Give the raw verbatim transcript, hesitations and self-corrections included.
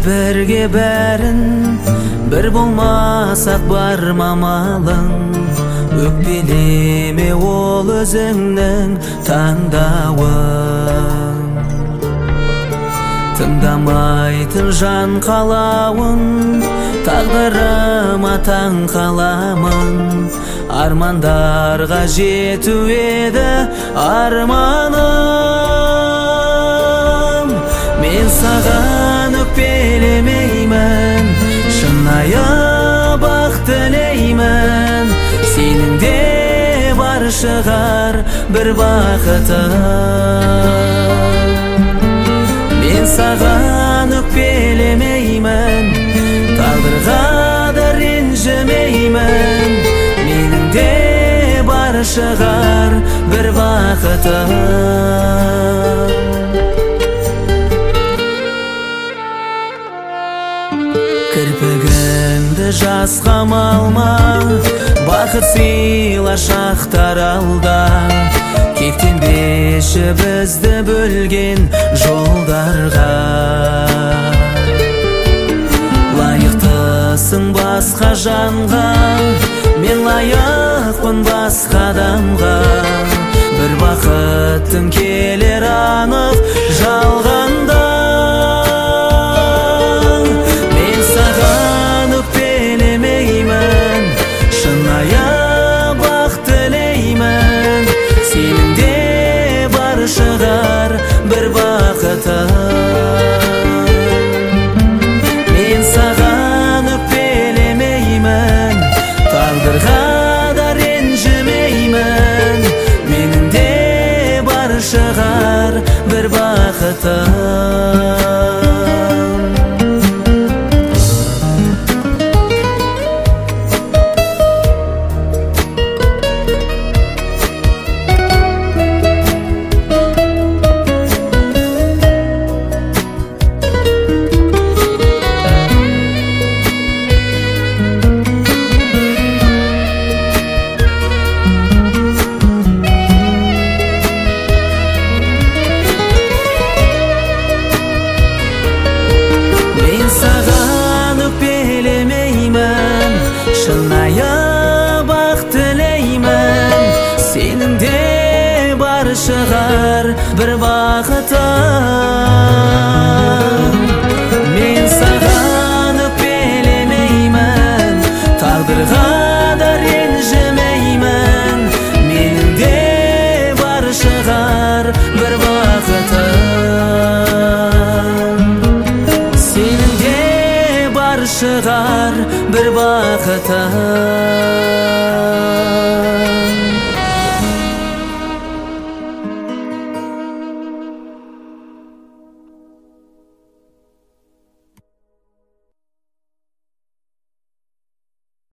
Бірге бәрін бір болмасақ бар мамалың, өкпелеме ол өзіңнің таңдауың. Тыңдамайтын жан қалауын, тағдырыма таң қаламын. Армандарға жету еді арманым. Мен саған өкпелемеймін, шынайы бақ тілеймін. Сенің де бар шығар бір бақытың. Мен саған өкпелемеймін, тағдырға да ренжімеймін. Менің де бар шығар бір бақытым. Кірпігіңді жасқа малма, бақыт сыйла шақтар алда. Кектенбеші бізді бөлген жолдарға. Лайықтысың басқа жанға, мен лайықпын басқа адамға. Бір бақыттың келер анық жалғанда. Мен саған өкпелемеймін, шынайы бақ тілеймін. Сенің де бар шығар бір бақытың. Мен саған өкпелемеймін, тағдырға да ренжімеймін. Менің де бар шығар бір бақытым. Шынайы бақ тілеймін, сенің де бар шығар бір бақытың.